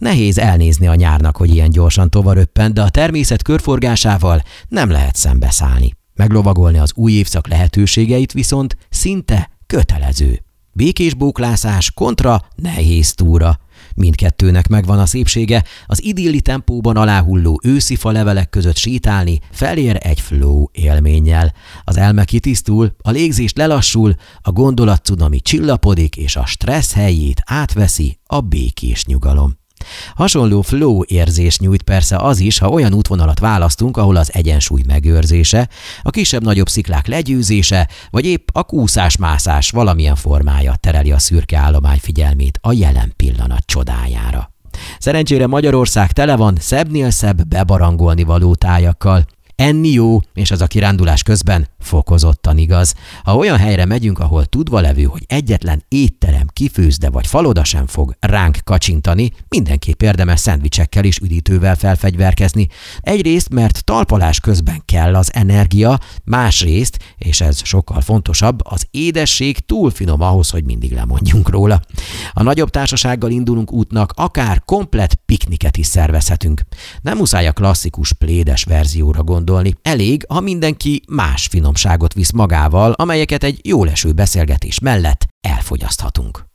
Nehéz elnézni a nyárnak, hogy ilyen gyorsan tovaröppent, de a természet körforgásával nem lehet szembeszállni. Meglovagolni az új évszak lehetőségeit viszont szinte kötelező. Békés bóklászás kontra nehéz túra. Mindkettőnek megvan a szépsége, az idilli tempóban aláhulló őszi falevelek között sétálni felér egy flow élménnyel. Az elme kitisztul, a légzés lelassul, a gondolatcunami csillapodik, és a stressz helyét átveszi a békés nyugalom. Hasonló flow érzés nyújt persze az is, ha olyan útvonalat választunk, ahol az egyensúly megőrzése, a kisebb-nagyobb sziklák legyőzése, vagy épp a kúszás-mászás valamilyen formája tereli a szürke állomány figyelmét a jelen pillanat csodájára. Szerencsére Magyarország tele van szebbnél szebb bebarangolni való tájakkal. Enni jó, és az a kirándulás közben fokozottan igaz. Ha olyan helyre megyünk, ahol tudva levő, hogy egyetlen étterem, kifőzde vagy faloda sem fog ránk kacsintani, mindenképp érdemes szendvicsekkel és üdítővel felfegyverkezni. Egyrészt, mert talpalás közben kell az energia, másrészt, és ez sokkal fontosabb, az édesség túl finom ahhoz, hogy mindig lemondjunk róla. A nagyobb társasággal indulunk útnak, akár komplett pikniket is szervezhetünk. Nem muszáj a klasszikus plédes verzióra gondolni. Elég, ha mindenki más finomságot visz magával, amelyeket egy jól eső beszélgetés mellett elfogyaszthatunk.